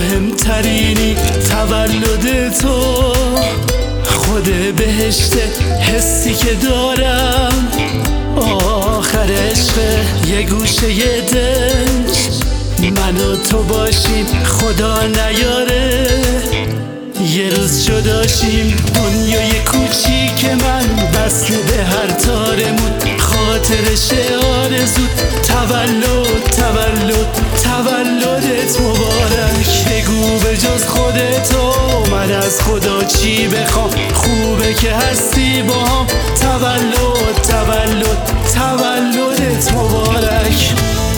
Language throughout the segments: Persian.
مهمترینی تولد تو، خود بهشت حسی که دارم، آخر عشق یه گوشه یه دل، من و تو باشیم خدا نیاره یه روز جداشیم. دنیای کوچیک من وصل به هر تارمون، خاطرش آرزود تولد تولد تولدت مبارک. بگو به جز خودتو من از خدا چی بخوام، خوبه که هستی با هم. تولد تولد تولدت مبارک.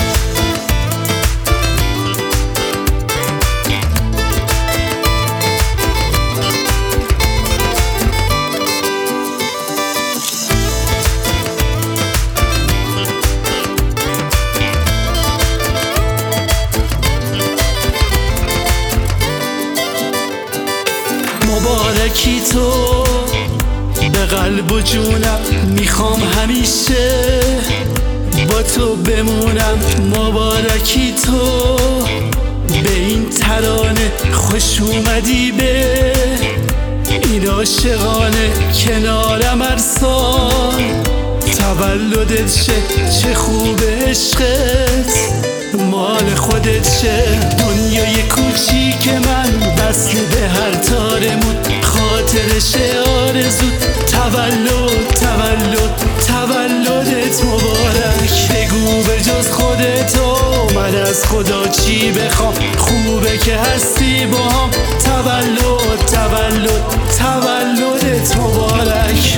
مبارکی تو به قلب و جونم، میخوام همیشه با تو بمونم. مبارکی تو به این ترانه، خوش اومدی به این عاشقانه، کنارم هر سال تولدت شه. چه خوبه عشقت مال خودت شه. دنیای کوچیک من وصل به هر تارمون، خاطرش آرزود تولد تولد تولدت مبارک. بگو به جز خودتو من از خدا چی بخوام، خوبه که هستی با هم. تولد تولد تولدت مبارک.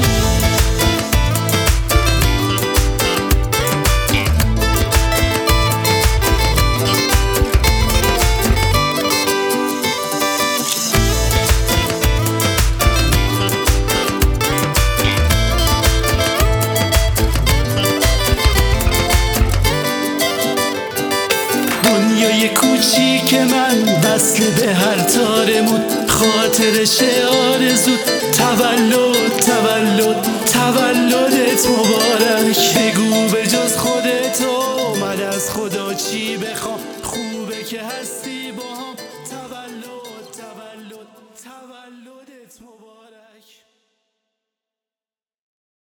دنیای کوچیک من وصل به هر تارمون، خاطرش آرزود تولد تولد تولدت مبارک.